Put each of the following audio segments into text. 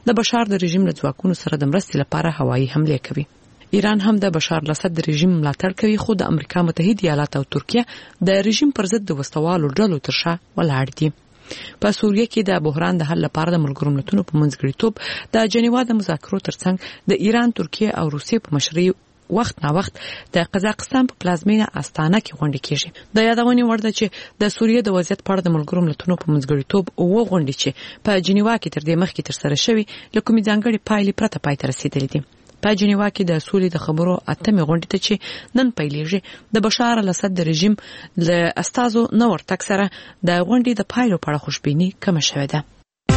د بشار د رژیم له ځواکونو سره د مرستې لپاره هوایي حمله کوي. ایران هم د بشار الاسد د رژیم ملاتړ کوي، خو د امریکا متحده ایالات او ترکیه د رژیم پر ضد د وسوالو ډلو تر شا ولاړ دي. په سوریه کې د بحران د حل لپاره د ملګرو ملتونو په منځګړیتوب د جنیوا د مذاکرو ترڅنګ د ایران، ترکیه او روسیې په مشرۍ وخت نا وخت د قزاقستان په پلازمینه استانه کې غونډې کیږي. د یادونې وړ ده چې د سوریه د وضعیت په اړه د ملګرو ملتونو په منځګړیتوب او غونډې چې په جنیوا کې تر دې مخکې تر سره شوي له کومې ځانګړې پایلې پرته پای ته رسیدلې دي. په جنیوا کې د سولې د خبرو اتمې غونډې ته چې نن پیلېږي د بشار الاسد د رژیم له استازو نو ورتګ سره د غونډې د پایلو په اړه خوشبیني کمه شوې ده.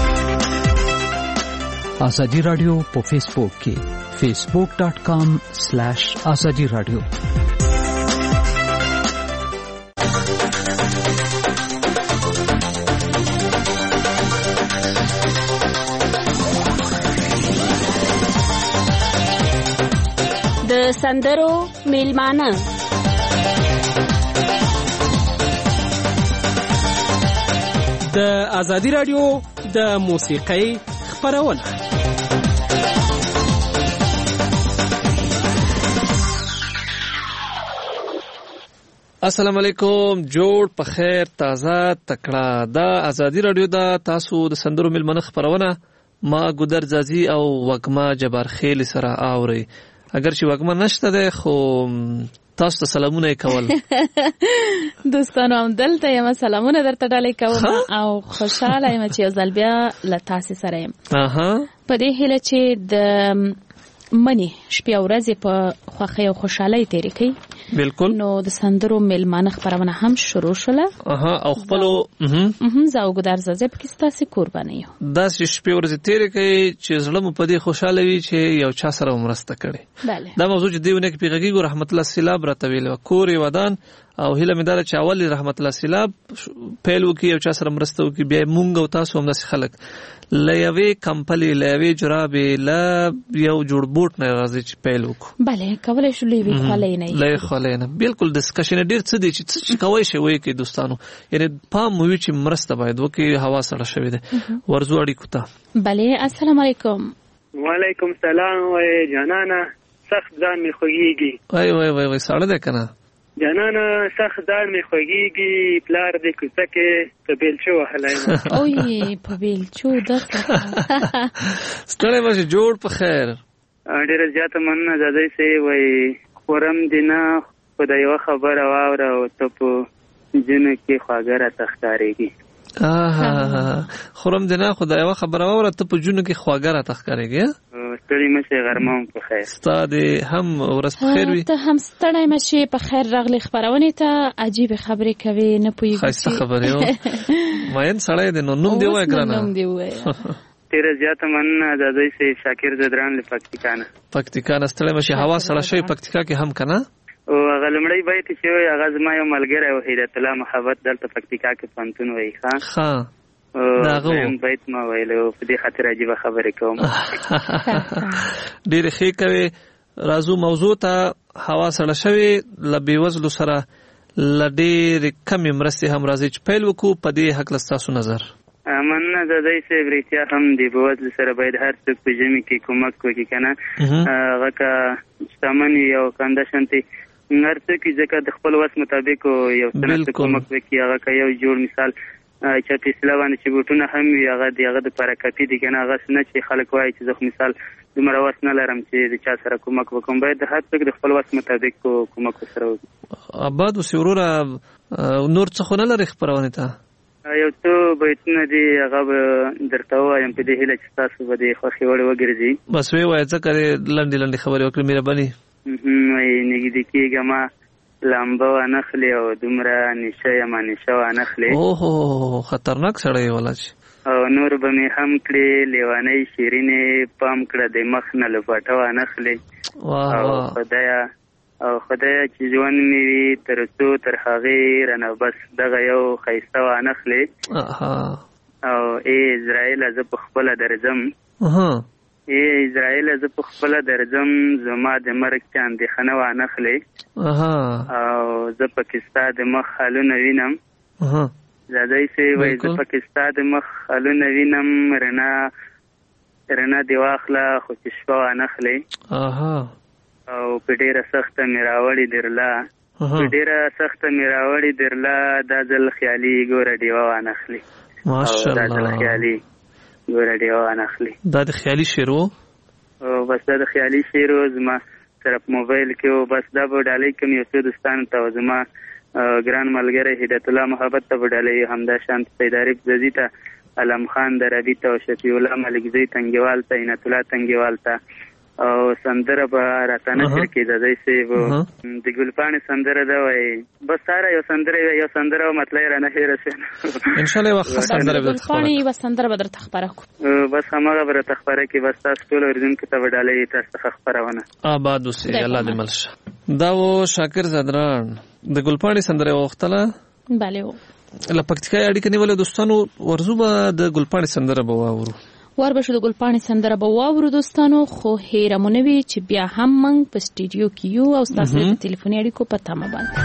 ازادي رادیو په فیسبوک کې facebook.com/azadi radio. د سندرو میلمانه د ازادي رادیو د موسیقۍ خپرونه. السلام علیکم، جوړ په خیر، تازه تکړه. د ازادي رادیو د تاسو د سندرو میلمنه خبرونه ما ګودر زازي او وګما جبار خیل سره اوري. اگر چې وګما نشته ده خو تاسو ته سلامونه کول. دوستانو هم دلته یم، سلامونه درته ډالۍ کوم او خوشاله یم چې یو ځل بیا له تاسو سره یم. په دې هیله چې د منی شپې او ورځې په خوښۍ او خوشحالۍ تیرې کړي. بالکل. نو د سندرو میلمانه خبرونه هم شروع شوله. او خپلو زه او ګودر زازي پکې ستاسې قرباني یو. داسې شپې ورځې تیرې کړي چې زړه مو په دې خوشحاله وي چې یو چا سره مرسته کړي. بله. دا موضوع چې دیونه کې پیغاګي رحمت الله سیلاب راته ویل کور ودان او هیله مې دا چې اول رحمت الله سیلاب پیل وکي یو چا سره مرسته وکي، بیا مونږ او تاسو هم داسې خلک لایوي کمپلي لایوي جرابې لا یو جوړ بوټ نه راځي چې پیل وکړو. بله کولای شو لایوي خولې نه لایوي خولې نه بالکل ډسکشن ډیر څه دی چې کوي شي وایي کې دوستانو، یعنی پام وي چې مرسته باید وکي. هوا سره شوی ده ورزو اړیکو ته. بله السلام علیکم. وعلیکم السلام. وای جانانا سخت ځان می خوږیږي. وای ساړه ده کنه جانانا سخت ځان می خوږیږي. پلار دې کوڅه کې په بیلچو وهلای. اوی په بیلچو دغه ستړی مشه جوړ په خیر. ډیره زیاته مننه زادای سي. وای خورم دینا خدای یو خبره واوره او ته په جن کې خواګره تخکارېږي. خورم دینا خدای یو خبره واوره ته په جن کې خواګره تخکارېږي. ستړی مشه غرمه په خیر. ستاد هم ورځ په خیر وي. ته هم ستړی مشه په خیر راغلی. خبرونه ته عجیب خبرې کوي نه پوي. خاصه خبره یو ماین سړی د نوم دی وای ګرانه. نوم دی وای. ډیره زیاته مننه زادای سي. شاکر زدران له پکتیکانه ستړی مشه. هوا سره شي پکتیکا کې هم کنه. او غلمړی بیت چې وي هغه زما یو ملګری او هیرت الله محبت دلته پکتیکا کې پنتون وای. ها داغه بیت ما ویلو په دې خاطر عجیب خبرې کوم. ډېر ښه کوي. راځو موضوع ته. هوا سره شوی لبي وزلو سره لډېر کم مرستې هم راځي چې پیل وکړو. په دې حق لستاسو نظر. مننه زادای سي. برېتیا هم دی بوزل سره باید هر څوک په جمی کې کومک وکړي کنه. هغه کا شتمن یو کندشنتي هر څوک چې د خپل وس مطابق یو څه کومک وکړي. هغه کا یو جوړ مثال چې په اسلام چې بوټونه هم هغه د برکتی دي کنه. هغه نه چې خلک وایي چې زه مثال دومره وس نه لرم چې د چا سره کومک وکم. باید هر څوک د خپل وس مطابق کومک سره وکړي. آباد وسوروره نور څه خو نه لري خبرونه ته. یو څه بیتونه دي هغه درته وایم په دې هیله چې تاسو به د خوښي وړ وګرځي. بس وی وای څه کوي لنډي خبرې وکړي مهرباني. نګدي کېږه ما لامبو انخلی او دومره نشه یما نشه انخلی. اوه خطرناک سړی ولا چې. او نور به می هم کړي لیوانې شیرینې پام کړه د مخ نه لپټو انخلی. او خدای چې ژوند می وي تر څو تر هغه رنه بس دغه یو خیسته وانخلی. او اسرائیل ز په خپل درځم. اسرائیل ز په خپل درځم زما د مرګ چاندې خنه وانخلی. او ز پاکستان د مخ حالونه وینم. زادای سي وای ز پاکستان د مخ حالونه وینم. رنا رڼا دی واخله خو چې شپه وانخلې او په ډېره سخته مې راوړې درله په ډېره سخته مې راوړې درله دا ځل خیالي ګوره ډیوه وانخلې ماشاءالله دا ځل خیالي ګوره ډیوه وانخلې. دا د خیالي شعر و بس دا د خیالي شعر و زما سره په موبایل کې و. بس دا به ډالۍ کوم یو څو دوستانو ته زما ګران ملګری هدایت الله محبت ته به ډالۍ همدا شانت سید عارف زدي ته علم خان دربي ته او شفیع الله ملکزی تنګیوال ته عنایت الله تنګیوال ته او سندره به راته نشر کې د دې سیب د ګلپاڼې سندره ده وای بس ساره یو سندره مطلب را نه هېره شي ان شاء الله وخت سندره به ګلپاڼې و سندره به درته خبره کو بس هغه به درته خبره کې بس تاسو ټول اوریدونکو ته ډالۍ تاسو خبرونه آباد اوسې الله دې ملشه. دا و شاکر زدران د ګلپاڼې سندره وختله bale و لپکتیکا اړیکه نیولې دوستانو ورزو به د ګلپاڼې سندره به واورو وربشو د ګلپاڼې سندره به واورو دوستانو خو هیره مونوي چې بیا هم موږ په سټډیو کې یو او تاسو د ټلیفوني اړیکو په تمه باندې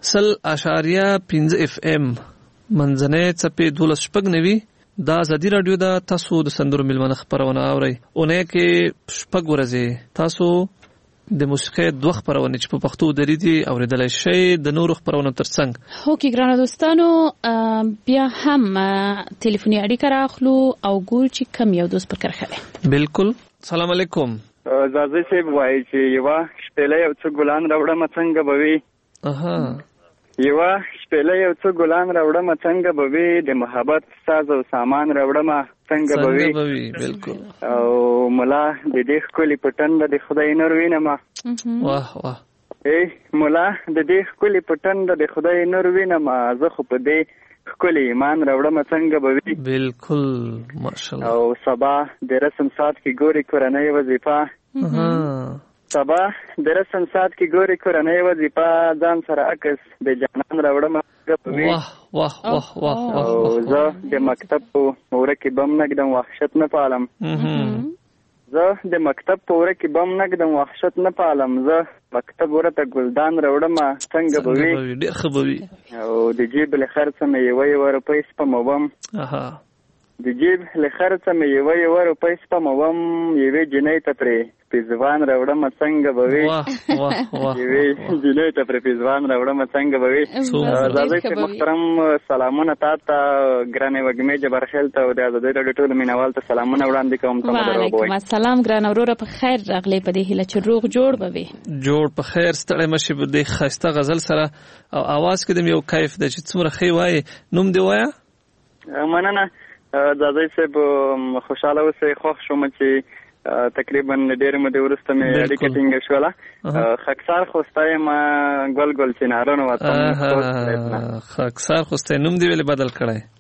100.5 FM منځنۍ څپې 12.9 دا آزادي رادیو دا تاسو د سندرو ملمنه خبرونه اورئ. اونۍ کې شپږ ورځې تاسو د موسیقۍ دوه خبرونه چې په پښتو درېدي اوریدلای شئ د نورو خبرونو ترڅنګ. هوکي ګرانو دوستانو بیا هم ټلیفوني اړیکه راخلو او ګور چې کم یو دوست پر کرخه. بالکل. السلام علیکم. زازي صاحب وایي چې یو شپېلې یو څو ګلان راوړم څنګه بوي. یو شپېلې یو څو ګلان راوړم څنګه بوي، د محبت ساز او سامان راوړم څنګه بوي. بالکل. او ملا د دې خولي پټند د خدای نور وینم. واه واه. مولا د دې خولي پټند د خدای نور وینم، زه خو په دې خولي ایمان راوړم څنګه بوي. بالکل ماشاءالله. او سبا د رسم سات کې ګوري کورنۍ وظیفه. سبا د رسم سات کې ګوري کورنۍ وظیفه، ځان سره عکس د جانان راوړم. واه واه واه واه. او زه د مکتب په ورکه بم نګدم وحشت نه پالم. زه د مکتب په ورکه بم نګدم وحشت نه پالم، زه مکتب ورته ګلدان راوړم څنګه بوي. ډېر ښه بوي. او د جیب له خرڅ مې یو روپۍ سپموم. د جیب له خرڅ مې یو روپۍ سپموم، یوې جنۍ ته پرې پیزوان راوړم څنګه بوي. واه واه واه. یوې جنۍ ته پرې پیزوان راوړم څنګه بوي. زازي چې محترم سلامونه تاسو ګرانه وګمې جبرخیل ته او د آزادۍ رادیو ټول مینوال ته سلامونه وړاندې کوم. وعلیکم السلام ګرانه وروره، په خیر راغلی په دې هیله چې روغ جوړ بوي. جوړ په خیر ستړی مشي په دې خسته غزل سره او आवाज کې د یو کیف د چې څومره خې وای. نوم دی وایا؟ مننه زازي صاحب، خوشاله اوسئ. خوښ شوم چې تقریبا ډېر مده ورسته مې اړیکه ټینګه شوله. خاکسار خوسته ما ګل ګل چنارونو وته. خاکسار خوسته نوم دی ویلې بدل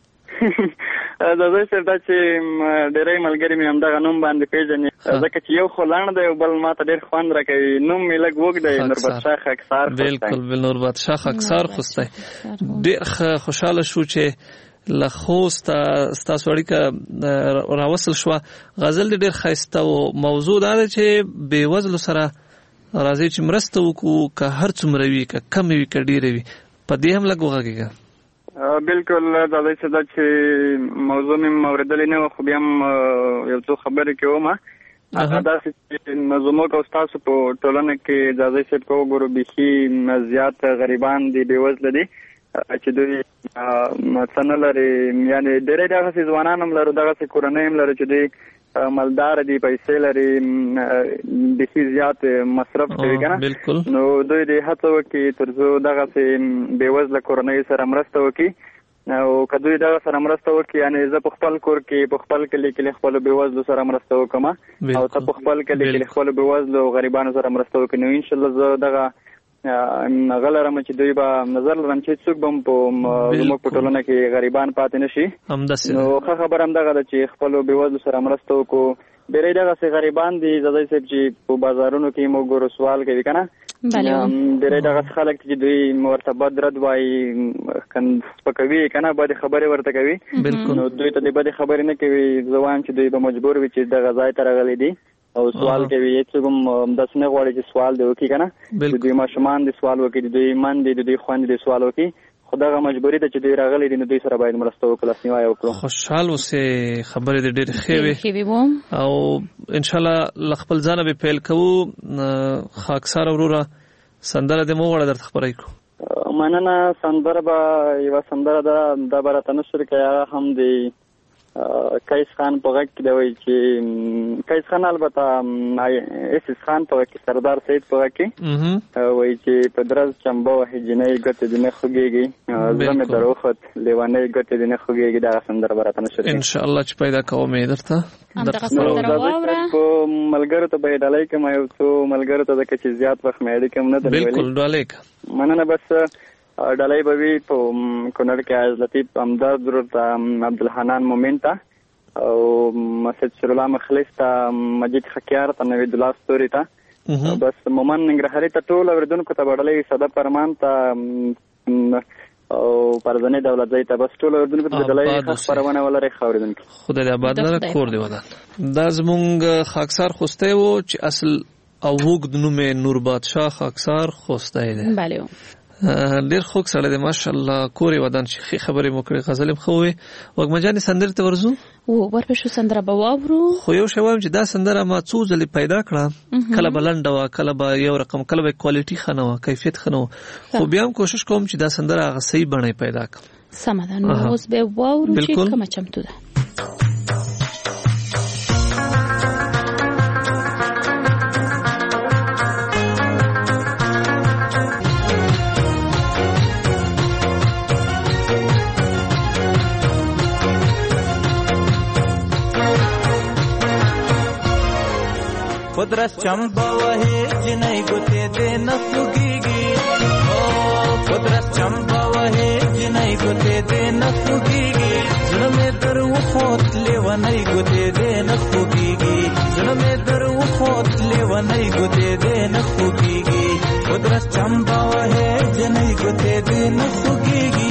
کړای. زازي صاحب دا چې ډېرې ملګری مې همدغه نوم باندې پیژني، ځکه چې یو خلان دی او بل ماته ډېر خوند راکوي. نوم مې لږ وګ دی، نوربادشاه خاکسار خوسته. بالکل بل نوربادشاه خاکسار خوسته. ډېر خوشاله شو چې لخوست ستاسو اړیکه راوصل شو. غزل ډېر ښایسته او موضوع دا ده چې بې وزلو سره راځي چې مرسته وکړو، که هر څومره وي که کم وي که ډېره وي. په دې هم لږ وغږېږه. بالکل دا چې موضوع مې اورېدلې نه وه، خو بیا هم یو څو خبرې کوم. داسې چې زموږ او ستاسو په ټولنه کې ځاځی صاحب که وګورو بیخي زیات غریبان دي، بې وزله دي چې دوی څه نه لري. یعنې ډېری دغسې ځوانان هم لرو، دغسې کورنۍ هم لرو چې دوی مالدار دي، پیسې لري، بیخي زیات مصرف کوي که نه. نو دوی دې هڅه وکړي تر څو دغسې بې وزله کورنۍ سره مرسته وکړي. او که دوی دغه سره مرسته وکړي، یعنې زه په خپل کور کې په خپل کلي کې خپلو بې وزلو سره مرسته وکړم او ته په خپل کلي کې خپلو بې وزلو او غریبانو سره مرسته وکړي، نو انشاءالله زه دغه غلرم چې دوی به نظر لرم چې څوک به زموږ په ټولنه کې غریبان پاتې نشي. نو ښه خبره همدغه ده چې خپلو بې وزلو سره مرسته وکړو. ډېری دغسې غریبان دي زازی صاحب چې په بازارونو کې موږ ګورو سوال کوي که نه. ډېری دغسې خلک چې دوی ورته بد رد وایي، سپکوي که نه، بدې خبرې ورته کوي. نو دوی ته د بدې خبرې نه کوي. زه وایم چې دوی به مجبور وي چې دغه ځای ته راغلي دي او سوال کوي. هیڅوک هم داسې نه غواړي چې سوال دې وکړي که نه. د دوی ماشومان دې سوال وکړي، د دوی ایمان دې د دوی خویندې دې سوال وکړي. خو دغه مجبوري ده چې دوی راغلي دي، نو دوی سره باید مرسته وکړو، لاسنیوی وکړو. خوشحال اوسې، خبرې دې ډېرې ښې وې او انشاءالله له خپل ځانه به پیل کوو. خاکسار وروره سندره دې مو غواړه درته خبرې کړو. مننه. سندره به یوه سندره ده، دا به راته نشر کوي. هغه هم د قیس خان په غږ کې دی، وایي چې قیس خان البته اسیس خان په غږ کې، سردار سید په غږ کې وایي چې په درز چمبه وهي جنۍ ګوتې دې نه خوږېږي، زړه مې در وخوت لیونۍ ګوتې دې نه خوږېږي. دغه سندره به راته نشر کوي انشاءالله چې پیدا کوم یې درته. په ملګرو ته به یې ډالۍ کوم، یو څو ملګرو ته ځکه چې زیات وخت مې اړیکه هم نه ده نیولې. بالکل ډالۍ مننه. بس ډالۍ به وي په کونړ کې عز لطیف همدرد ورته، عبدالحنان مومن ته او مسجد شیرالله مخلص ته، مجید خکیار ته، نوید الله ستوري ته، بس مومن ننګرهاري ته، ټول اوریدونکو ته به ډالۍ، صدف فرمان ته او پرزنې دولت ځای ته، بس ټول اوریدونکو ته ډالۍ. ښه خپرونه ولرئ ښه اوریدونکي. خدای دې آباد لره، کور دې ودان. دا زمونږ خاکسار خوستی و چې اصل او اوږد نوم یې نوربادشاه خاکسار خوستی دی. بله. ډیر خوږ سره د ماشاءالله کورې ودان شي خبرې مو کړې غزل هم خوې وګمجانې سندره ته ورزو او ورپښو سندره به واورو خو یو شی وایم چې دا سندره ما څو ځلې پیدا کړه کله بلند وا کله به یو رقم کله به کوالټي خنو کیفیت خنو خو بیا هم کوشش کوم چې دا سندره هغه صحیح بڼه پیدا کړم سمدان اوس به واورو چې کوم چمتو ده قدرت چمبا وهي جنای ګوتې دې نفوګيږي او قدرت چمبا وهي جنای ګوتې دې نفوګيږي زړه مې در وخت لیونای ګوتې دې نفوګيږي زړه مې در وخت لیونای ګوتې دې نفوګيږي قدرت چمبا وهي جنای ګوتې دې نفوګيږي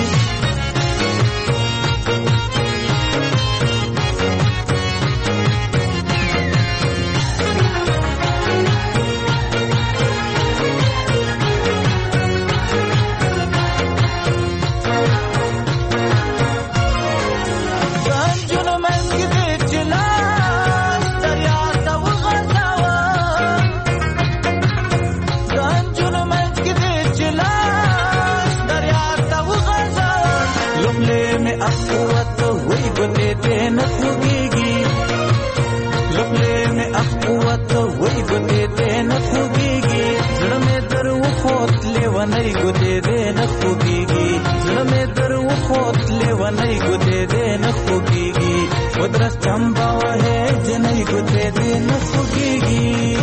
ونای ګوتې دې نه خوږيږي زړه مې در وخت لیونای ګوتې دې نه خوږيږي قدرت چمبا وهي جنای ګوتې دې نه خوږيږي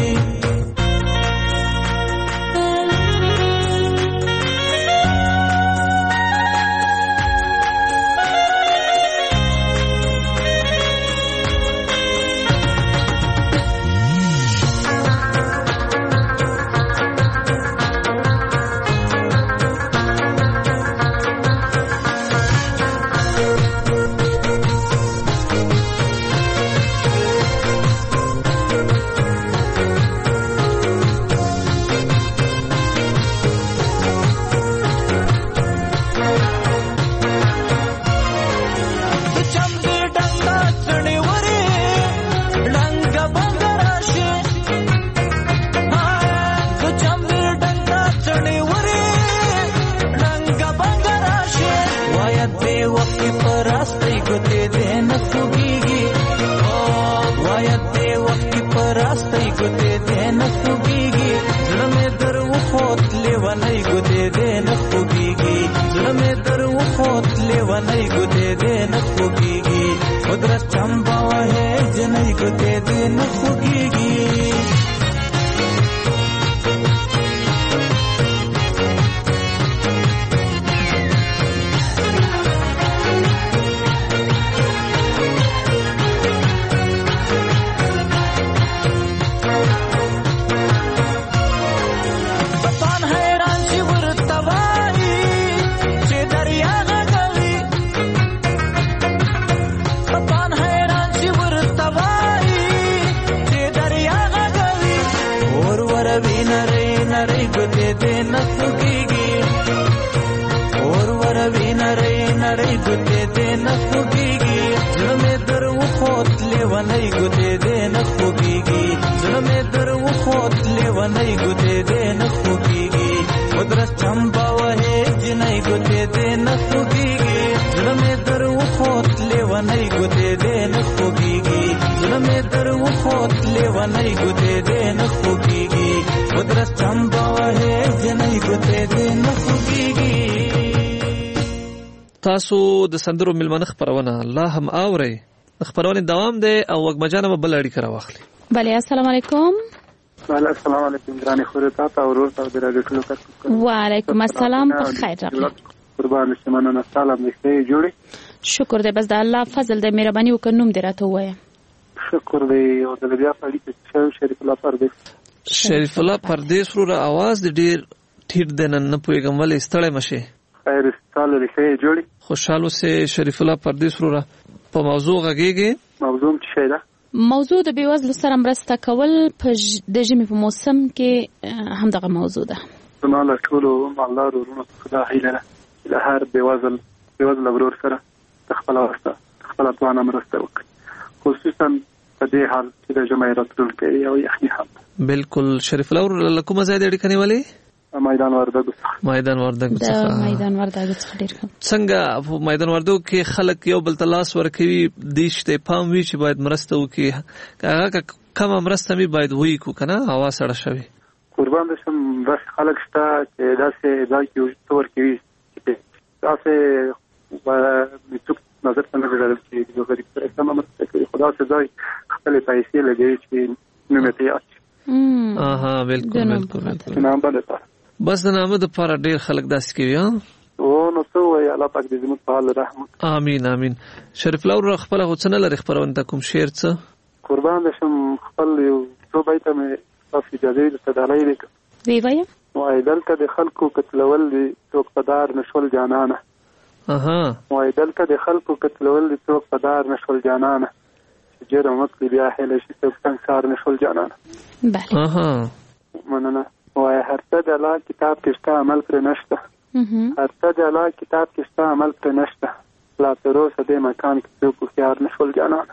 تاسو د سندرو ملمنه خبرونه الله هم اوري خبرونه دوام دی او وګمجانه بل اړیکه راوخلي بله السلام علیکم بله السلام علیکم ګرانې خورتا ته ورور ته د رادیو ټولو کار وعلیکم السلام په خیر راغلی قربان شمنه سلام دې جوړي شکر دې بس د الله فضل دې مهرباني وکړم دې راته وایي شکر دې او د بیا پړی ته شریف الله پردیس شریف الله پردیس ورو आवाज دې ډیر ټیټ دنن نه پويګم ولې ستړی مشه خیر ستاله لري جوړي خوشاله سه شریف الله پردیس ورو په موضوع غږیږي موضوع څه ده موضوع د بیوزلو سره مرسته کول په د ژمي په موسم کې هم دغه موضوع ده زما له ټولو مالدارو وروڼو څخه دا هیله ده چې د هر بېوزله ورور سره د خپله توانه مرسته وکړي، خصوصا په دې حال چې د ژمي راتلونکی او یخني حال. بالکل. شریف الله له کومه ځای د اړیکې نیولې؟ میدان وردګو څخه. میدان وردګو څخه ډیر ښه. څنګه په میدان وردګو کې خلک یو بل ته لاس ورکوي، دې شته پام وی چې باید مرسته وکړي، هغه کومه مرسته می باید وی کو کنه هوا سړه شوی؟ قربان شم داسې خلک شته چې داسې ځای کې ورته کوي چې تاسو څوک نظر ته نه لري چې د غریب سره کومه مرسته کوي، خدا سي ځای خپل پیسې لګوي چې نو مته یاد. بالکل. نام باندې بس د نامه د پاره ډیر خلک داسې کوي. او نو څه وای الله پاک دې زموږ په حال رحمت. امين امين. شریف الله خپل غوښنه لري خبرونه ته کوم شعر څه؟ قربان شم خپل یو څو بیت مې تاسو اجازه دې تدالای دې وی وایم. وای دلته د خلکو قتلول دي څوک پدار نشول جانانه. وای دلته د خلکو قتلول دي څوک پدار نشول جانانه، جره مکلی بیا هله شي څوک څنګه نشول جانانه. بله. مننه. وای هر څه د الله کتاب کې شته عمل پر نشته، هر څه د الله کتاب کې شته عمل پر نشته، لا تر اوسه دې مکان کې څوک خيار نشول جانانه.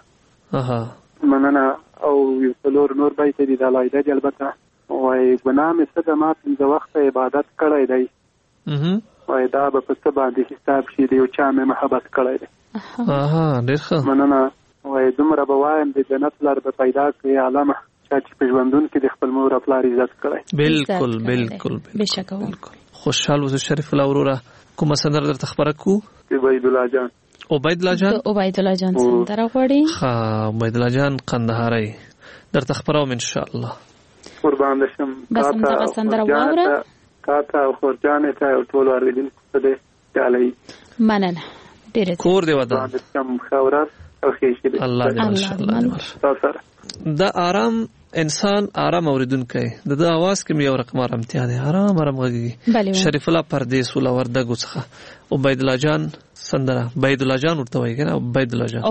مننه. او یو څلور نور بیت دي د الله د البته. وای ګناه مې څه د ما په وخت عبادت کړی دی، وای دا به په څه باندې حساب شي دی او چا مې محبت کړی دی. ډیر ښه. مننه. وای دومره به وایم د جنت لار به پیدا کړي عالمه چې په ژوندون کې د خپل مور او پلار عزت کړي. بالکل بالکل بشکه. خوشحال اوسه شریف الله وروره. کومه سندره درته خبره کو؟ عبید الله جان. عبید الله جان سندره غواړي. ها عبید الله جان قندهاري درته خبروم ان شاء الله. قربان شم. بس همدغه سندره واوره. تاته او خورجانې ته او ټول اوریدونکو ته دې چالي. مننه. ډیره کور دی ودا. سم خورات او خیشي دې. الله دې ان شاء الله. دا آرام انسان آرام اوریدونکو د اواز کې یو رقم آرامتیا دی، آرام غږی. شریف الله پردیس ول وردګو څخه عبید الله جان سندره، عبید الله جان ورته وایي کنه، عبید الله جان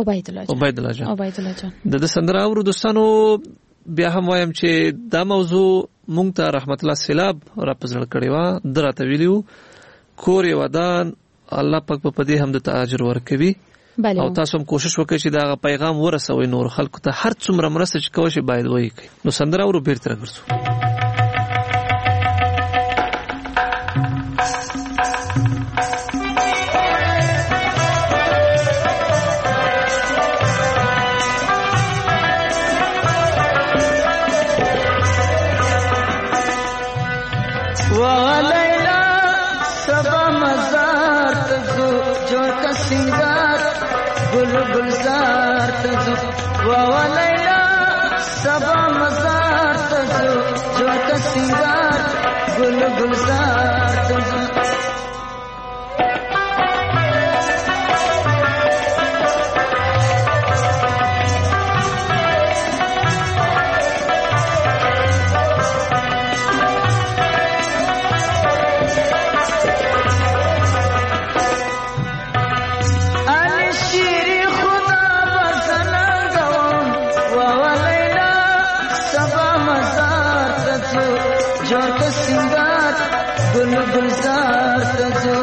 د سندره اورو دوستانو. بیا هم وایم چې دا موضوع مونږ ته رحمت الله سیلاب را پزړ کړی و، دراته ویلو کور یو ودان الله پاک په دې هم د اجر ورکوي. او تاسو هم کوشش وکړئ چې دا پیغام ورسوي نور خلکو ته، هر څومره مرسته چې کوئ شي باید وایي. نو سندره اورو بیرته راګرځو. گلزار تزو وا لیلا سبا مزار تزو جو کسنگار گلزار تزو. گلزار تزو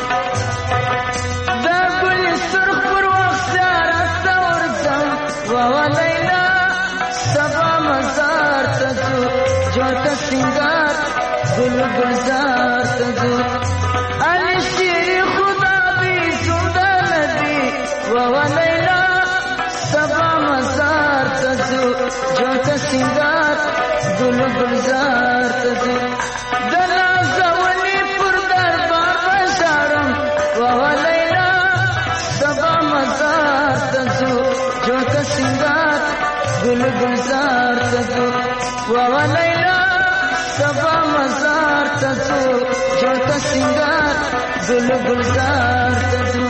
دا گل سرخ پر وخسار استورزم وا لیلا سبا مزار تزو جو کسنگار گلزار تزو. علی شیر خدا بھی زندہ ندی وا لیلا سبا مزار تزو جو کسنگار گلزار تزو. گلزار تزو وا لیلا سبا مزار تزو جو کسنگار گلزار تزو.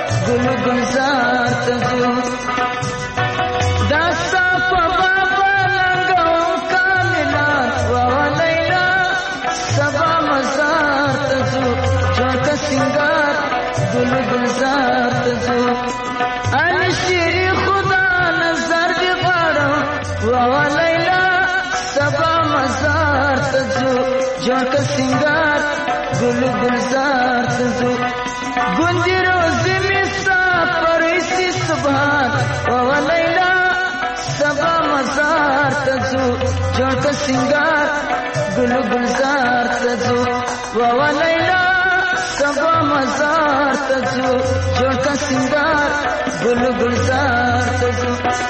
ګل ګلزار ته ځو دا ستا په بابا لنګو کاملان ولیلا سبا مزار ته ځو جوړ سنگار ګل ګلزار ته ځو ال شری خدا نظر دی غواړم ولیلا سبا مزار ته ځو جوړ سنگار ګل ګلزار ته ځو ګونجي روزي می سفر ایسی سبحان ولیلا سبا مزار ته ځو جوړ سنگار ګل ګلزار ته ځو ولیلا سبا مزار ته ځو جوړ سنگار ګل ګلزار ته ځو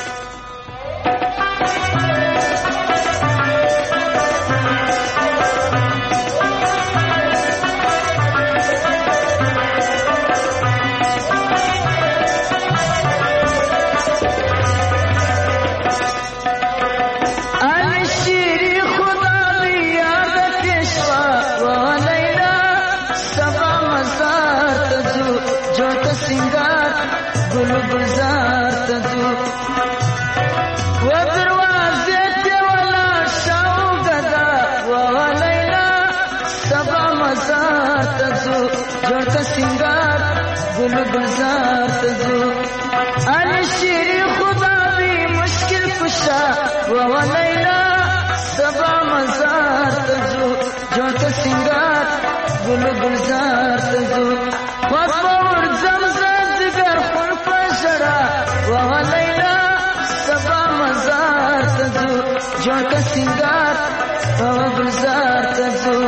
ګل ګلزار ته ځو و دروازې ته ولاړ شاو غدا ولیلا سبا مزار ته ځو جوړ سنگار ګل ګلزار ته ځو ال شری خدا وی مشکل کشا ولیلا سبا مزار ته ځو جوړ سنگار ګل ګلزار ته ځو وفور زمزم جگر خون پشڑا ولیلا سبا مزار ته ځو جوړ سنگار گلزار ته ځو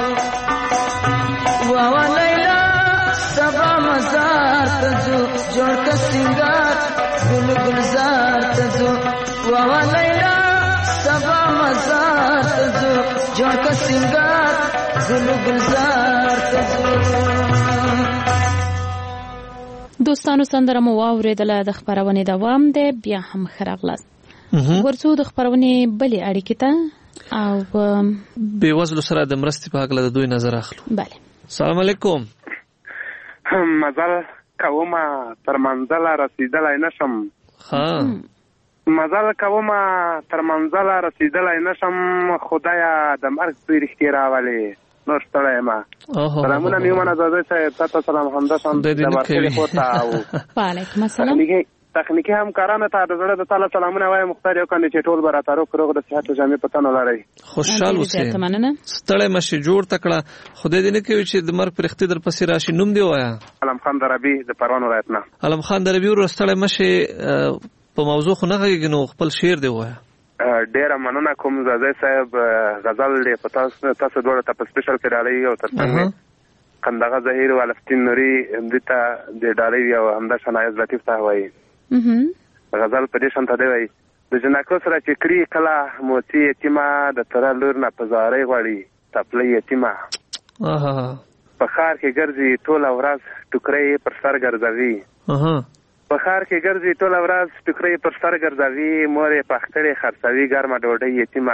ولیلا سبا مزار ته ځو جوړ سنگار ګل گلزار ته ځو ولیلا سبا مزار ته ځو جوړ سنگار ګل گلزار ته ځو. دوستانو سندره مو واوریدله د خبرونې دوام دی بیا هم ښه راغلاست. ورځو د خبرونې بلې اړیکې ته او بېوزلو سره د مرستې په هکله د دوی نظر اخلو. بله سلام علیکم. مزل کومه تر منزله رسیدلی نشم. مزل کومه تر منزله رسیدلی نشم، خدایه د مرګ دوی رښتې راولې نور ستړی یم. سلامونه مې ومنه زاده صاحب، تاته سلام همدا شان د برخلي خور ته او وعلیکم السلام تخنیکي همکارانو ته د زړه د تعالی سلامونه وایم. مختار یو کنه چې ټول به راته روغ روغ د صحت او جامې په تن ولرئ. خوشحال اوسئ، ستړی مه شئ، جوړ تکړه. خدای دې نه کوي چې د مرګ پرختي در پسې راشي. نوم دې ووایه. علم خان دربي د پروان ولایت نه. علم خان دربي ورو ستړی مه شئ، په موضوع خو نه غږېږي نو خپل شعر دې ووایه. ډېره مننه کوم زاده صاحب. غزل دی په تاسو دواړو ته په سپیشل کې ډالۍ او تر څنګ قندغه ظهیر او الفتین نوري همدې ته د ډالۍ او همدا شنایز لطیف ته وایي. غزل په دې شان ته دی وایي: د جنکو سره چې کړي کله موتی یتیمه، د تره لور نه په زارۍ غواړي تپله یتیمه. په ښار کې ګرځي ټوله ورځ ټوکرۍ پر سر ګرځوي. په ښار کې ګرځي ټوله ورځ ټوکرۍ پر سر ګرځوي، مور یې پخ کړې خرڅوي ګرمه ډوډۍ یتیمه.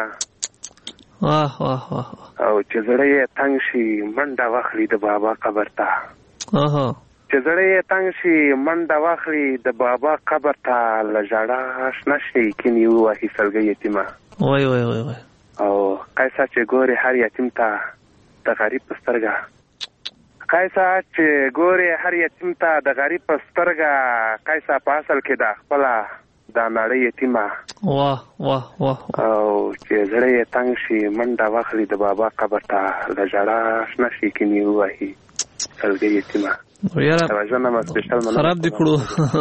او چې زړه یې تنګ شي منډه واخلي د بابا قبر ته. چې زړه یې تنګ شي منډه واخلي د بابا قبر ته، له ژړا شنه شي کینې ووهي سلګۍ یتیمه. او قیصه چې ګورې هر یتیم ته د غریب په سترګه، قیصه چې ګورې هر یتیم ته د غریب په سترګه، قیصه په اصل کې د خپله دا نړۍ یتیمه. او چې زړه یې تنګ شي منډه واخلي د بابا قبر ته، له ژړا شنه شي کینې ووهي سلګۍ یتیمه. خراب دي کړو.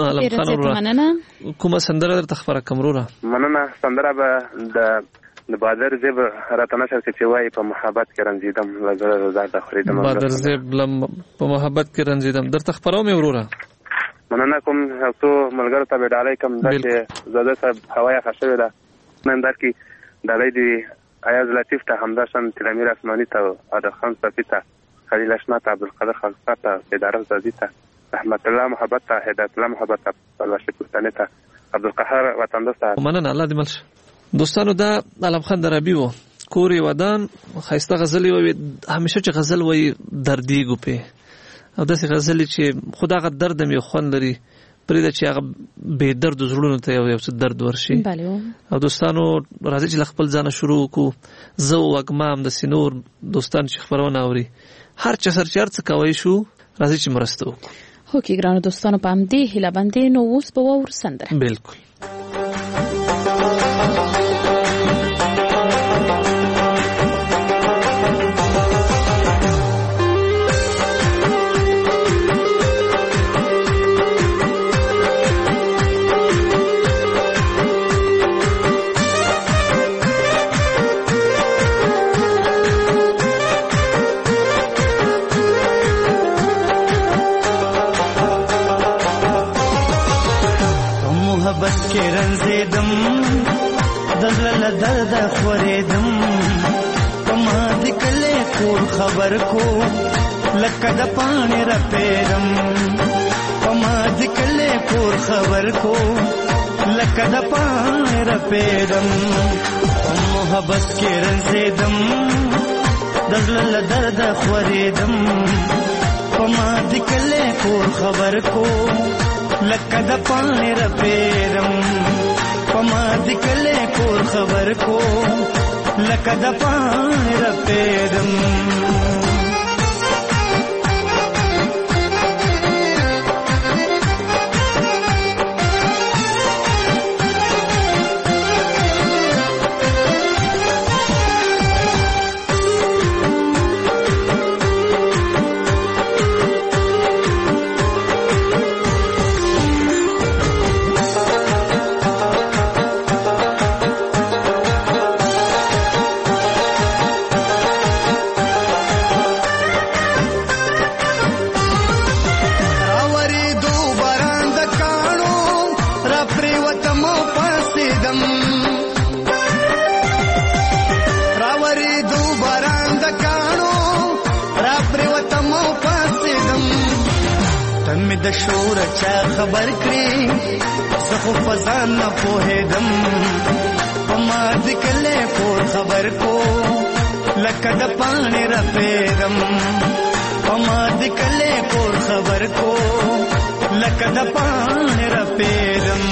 کومه سندره درته خبره کوم وروره؟ مننه. سندره به د بادر زیب راته نشر کې چې وایي په محبت کې رنځیدم له زړه رضا د خریدم. بادر زیب په محبت کې رنځیدم درته خبروم وروره. مننه کوم. څو ملګرو ته به ډالۍ کوم دا چې زاده صاحب هوا یخه شوې ده. نن در کې ډالۍ دي ایاز لطیف ته، همدا شان تلمیر اسماني ته، عادل خان صفي ته، خلیل اشنا ته، عبدالقادر خلصه ته، سیدعرف زادي ته، رحمت الله محبت ته، هدایت الله محبت ته، پلوشي پښتنې ته، عبدالقهار وطندوست ته. مننه. الله دې مل شه. دوستانو دا علم خان دربي و، کور ودان، ښایسته غزل وي. همیشه چې غزل وایي دردېږو پې. او داسې غزلې چې خو دغه درد هم یو خوند لري پرېږده چې هغه بې درد زړونو ته یو څه درد ورشي. او دوستانو راځي چې له خپل ځانه شروع وکړو. زه وږمه همداسې نور دوستان چې خپرونه اوري هر چا سره چې هر څه کوی شو راځي چې مرسته وکړو. هوکې ګرانو دوستانو په همدې هیله باندې نو اوس به واورو سندره. بالکل. محبت کې رنځېدم د زړه له درده خورېدم په ما د کلي کور خبر کو لکه د پاڼې رپېدم په ما د کلي کور خبر کو لکه د پاڼې رپېدم په محبت کې رنځېدم د زړه له درده خورېدم په ما د کلي کور خبر کو لکه د پاڼې رپېدم په ما د کلي کور خبر کو لکه د پاڼې رپېدم. د شور چا خبر کړي زه خو فزان نه پوهېدم په ما د کلي کور خبر کو لکه د پاڼې رپېدم په ما د کلي کور خبر کو لکه د پاڼې رپېدم.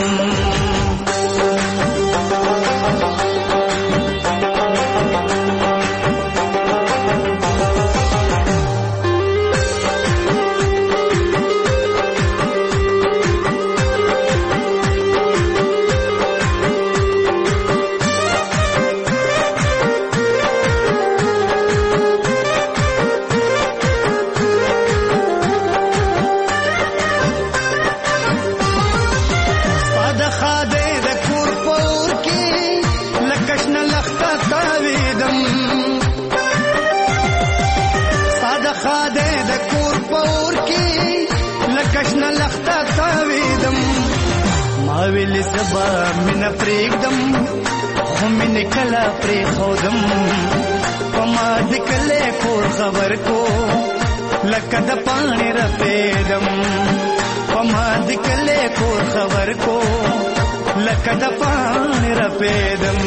ویل سبا مینه پرېږدم خو مینې کله پرېښودم په ما د کلي کور خبر کو لکه د پاڼې رپېدم په ما د کلي کور خبر کو لکه د پاڼې رپېدم.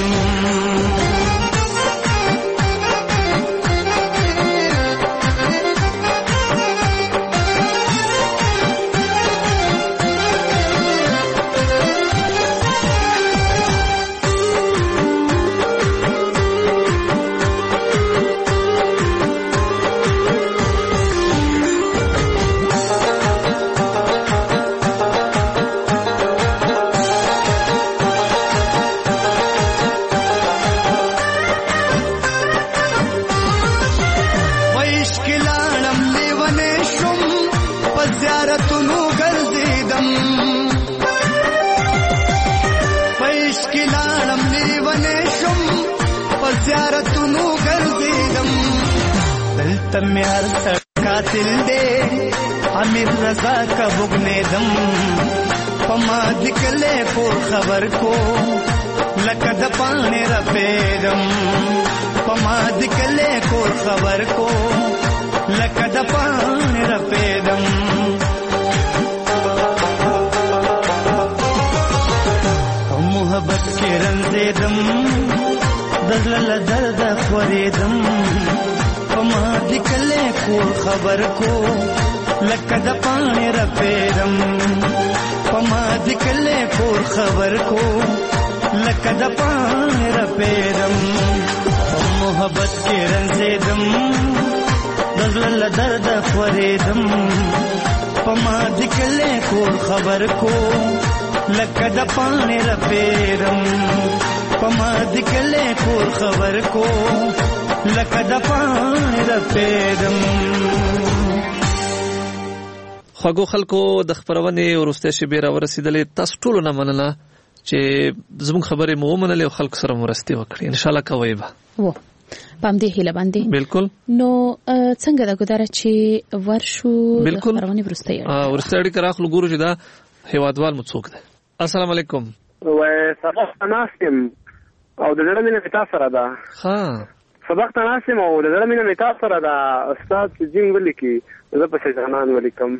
تم یار قاتل دے امیر رضا کا بغنیدم پما دکلے پور خبر کو لکه د پاڼې رپېدم پما دکلے پور خبر کو لکه د پاڼې رپېدم. محبت کې رنځېدم د زړه له درده خورېدم پما د کلي کور خبر کو لکه د پاڼې رپېدم په ما دې کلی کور خبر کو لکه د پاڼې رپېدم په محبت کې رنځېدم د زړه له درده خورېدم په ما دې کلی کور خبر کو لکه د پاڼې رپېدم په ما دې کلی کور خبر کو لکه د پاڼې رپېدم. خوږو خلکو د خبرونې وروستۍ شېبې راورسېدلې. تاسو ټولو نه مننه چې زموږ خبرې مو ومنلې او خلکو سره مرستې وکړې. انشاءالله کوئ به پام دې هیله باندې. بالکل. نو څنګه دا ګذاره چې ورشو د خبرونې وروستۍ اړیکه راخلو ګورو چې دا هیوادوال مو څوک دی. السلام علیکم. سبق تناسم او د زړه مینه تاسو سره ده. ها سبق تناسم او د زړه مینه تاسو سره ده. استاد جین ولیکي زه په شجران ولیکم.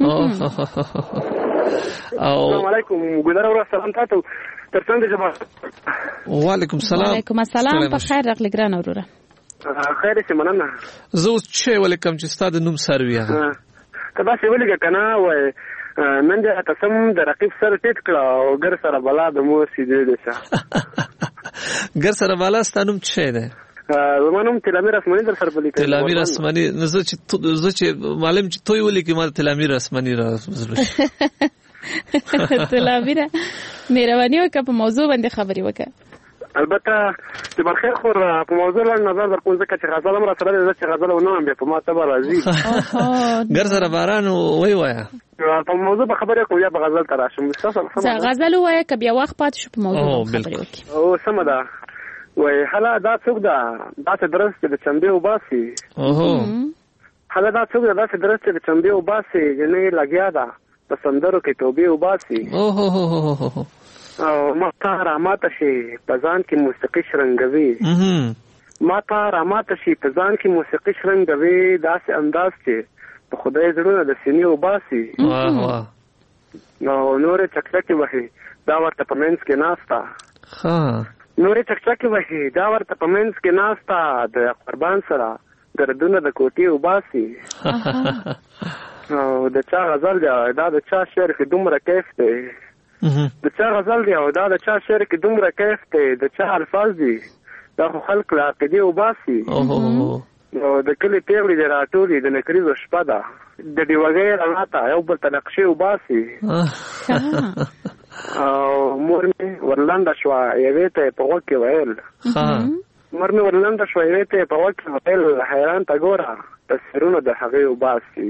السلام علیکم. ګذاره ورځ سلام تاسو ترڅنګ جواب. وعلیکم السلام. وعلیکم السلام. په خیر راغلی ګران اوروره. خیر سي مننه. زه اوس چې ولیکم چې ستاسو نوم سروي هغه کدا څه ولیکه کنه وای نن دې تاسو د رقیب سره ټیټ کړه او ګر سره بلا د مو سیدې ده. ګر سره بلا ستانوم څه ده؟ زمانوم تلامیر اسمنی در سره ولیکه. تلامیر اسمنی زه چې معلم چې توي ولیکي ما تلامیر اسمنی راځل. تلامیر مهرباني وکړه په موضوع باندې خبري وکړه. البته چې برخیر خور په موضوع لاندې نظر در کوم ځکه چې غزل هم را سره ده چې غزل ونه هم په ما ته راځي. ګر سره باران وای وایا په موضوع په خبره کوم یا په غزل تر راشم. غزل وای ک بیا وخت پات شو په موضوع خبري وکړي. او سم ده. وای حالا دا څوک ده دا څه درس چې د چمبه وباسي. حالا دا څوک ده دا څه درس چې د چمبه وباسي جنې لګیا ده په سندرو کې توبې وباسي. او ما ته راماته شي په ځان کې موسیقي شرنګوي. ما ته راماته شي په ځان کې موسیقي شرنګوي داسې انداز چې په خدای زړونه د سینې وباسي. نو نورې چکچکې وهي دا ورته په منځ کې ناسته. نورې چکچکې وهي دا ورته په منځ کې ناسته د قربان سره ګردونه د کوټې وباسي. او د چا غزل دی دا د چا شعر کې دومره کیف دی. د چا غزل دی او دا د چا شعر کې دومره کیف دی. د چا الفاظ دي دا خو خلق له عقیدې وباسي. او د کلي پیغلې د راټولې د نکریزو شپه ده د ډیوګۍ رڼا ته یو بل ته نقشې وباسي. او مور مې ورلنډه شوه یوې ته یې په غوږ کې ویل. مور مې ورلنډه شوه یوې ته یې په غوږ کې ویل حیران ته ګوره تصویرونه د هغې وباسي.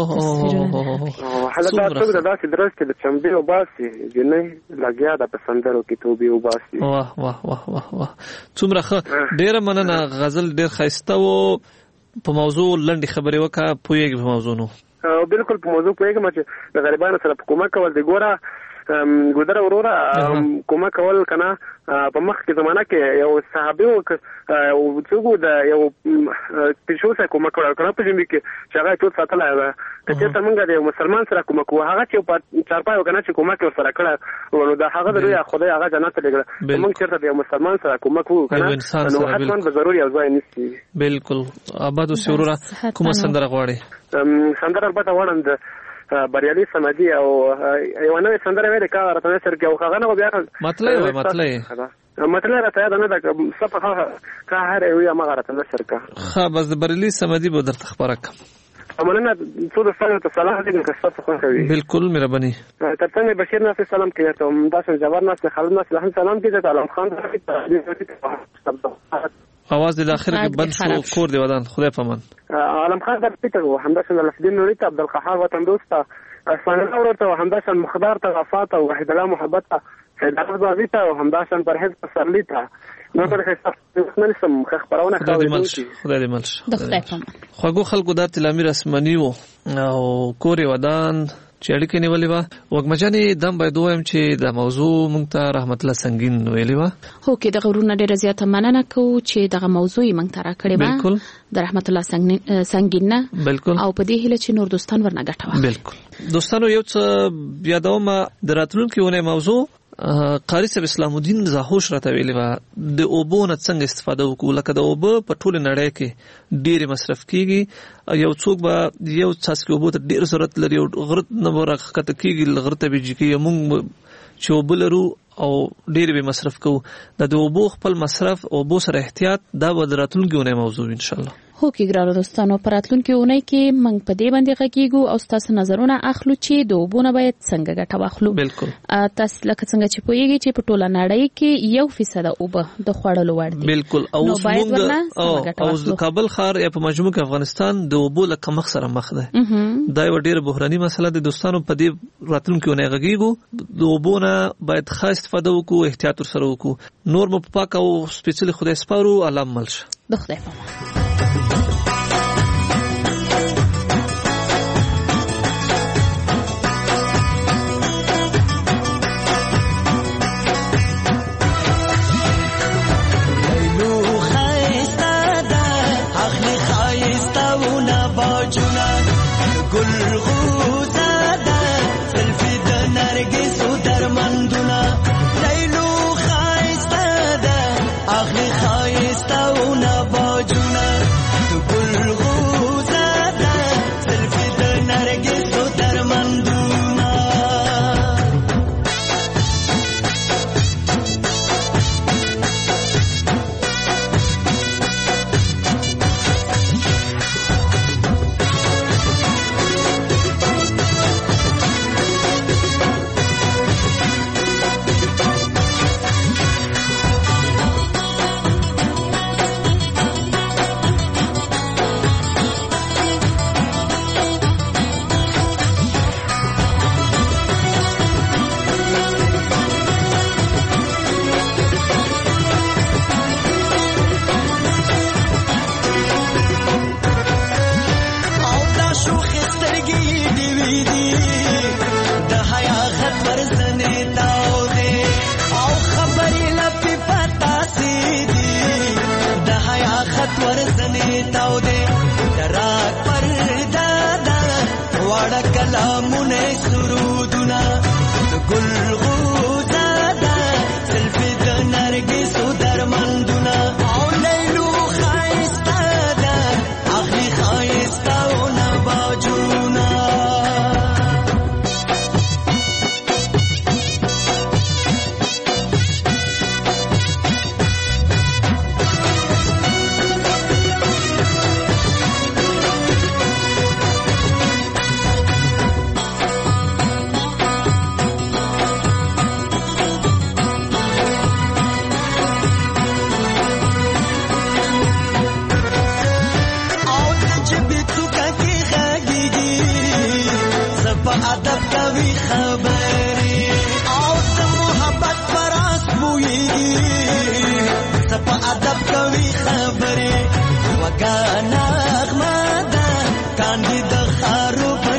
حالا دا څوک ده داسې درس چې د چمبې وباسي جنۍ لګیا ده په سندرو کې توبې وباسي. واه واه واه واه واه څومره ښه. ډېره مننه. غزل ډېر ښایسته و. په موضوع لنډې خبرې وکړه. پوهېږې په موضوع نو؟ بالکل په موضوع پوهېږم چې د غریبانو سره په کومک کول دی. ګوره ګودره وروره کومک کول کنه په مخ کې زمانہ کې یو صحابي او څوک د یو پښو سره کومک کول کنه په جنبي کې چې هغه ټول ساتلای و. کله چې موږ د یو مسلمان سره کومک وو هغه چې په چارپای وکنه چې کومک سره کړه نو دا هغه د خدای هغه جنت ته لګره. موږ چیرته د یو مسلمان سره کومک وو کنه نو حتمن به ضروري او ځای نشي. بالکل. آباد او سوروره کومه سندره غواړي؟ سندره البته وړاند بریالي سمدي او یو نوې سندره ویل کا راته سر کې او هغه نه بیا مطلب راته دا نه دا صفه کا هر یو ما راته سر کا. ها بس بریالي سمدي به درته خبره کوم. امنه څو د صلاح دې که څه خو کوي. بالکل مهرباني. ترڅنګ بشیر ناصر سلام کوي ته همداسې جوار ناصر خالد ناصر سلام کوي ته علم خان आवाज د اخر کې بند شو. کور دی ودان خدای پامان. علم خان در پیټر و همداسې لفظین نوري ته عبدالقهار وطن دوسته اسمانه ورته همداسې مخدار ته وفات او وحید الله محبت ته سید عبدالعزیز ته همداسې پرهیز پسرلی ته نو تر څو نسم خبرونه خدای دې ملش. خوږو خلکو د تلامیر اسمنی او کور ودان چې اړیکې نیولې و. وګمجانې دم باید وایم چې د موضوع مونږ ته رحمت الله سنگین ویلې و. هو کې د غرونه ډېر زیاته مننه کوو چې دغه موضوع مونږ ته راکړې و. بالکل. د رحمت الله سنگین نه. بالکل. او په دې هیله چې نور دوستان ورنه ګټه واخلي. بالکل. دوستانو یو څه یادوم د راتلونکي ونه موضوع قاری صاحب اسلام الدین زاهوش راته ویلي و د اوبو نه څنګه استفاده وکړو. لکه د اوبو په ټوله نړۍ کې ډېر مصرف کیږي، یو څوک به یو څاڅکي اوبو ته ډېر ضرورت لري او غره نه ورخته کیږي، غره ته بيجي کیږي، موږ چې اوبه لرو او ډېر به مصرف کوو. د اوبو خپل مصرف اوبو سره احتیاط دا به راتلونکي اونۍ موضوع ان شاء الله. هو کې ګرانو دوستانو، پر راتلونکي اونۍ کې موږ په دې باندې غږیږو او تاسو نظرونه اخلو چې د اوبو نه باید څنګه ګټه واخلو. بالکل. تاسو لکه څنګه چې پوهیږئ چې په ټوله نړۍ کې 1% اوبه د خوړلو وړ دي. بالکل. او موږ او د کابل ښار یا په مجموع کې افغانستان د اوبو له کمښت سره مخ ده. دا یو ډېر بحراني مسله ده. دوستانو په دې راتلونکي اونۍ غږیږو، د اوبو نه باید ښه استفاده وکړو، احتیاط سره وکړو. نور مو پاک او سپېڅلي خدای سپارو. الله مل شه. د خدای په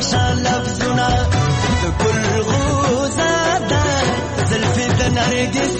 Nare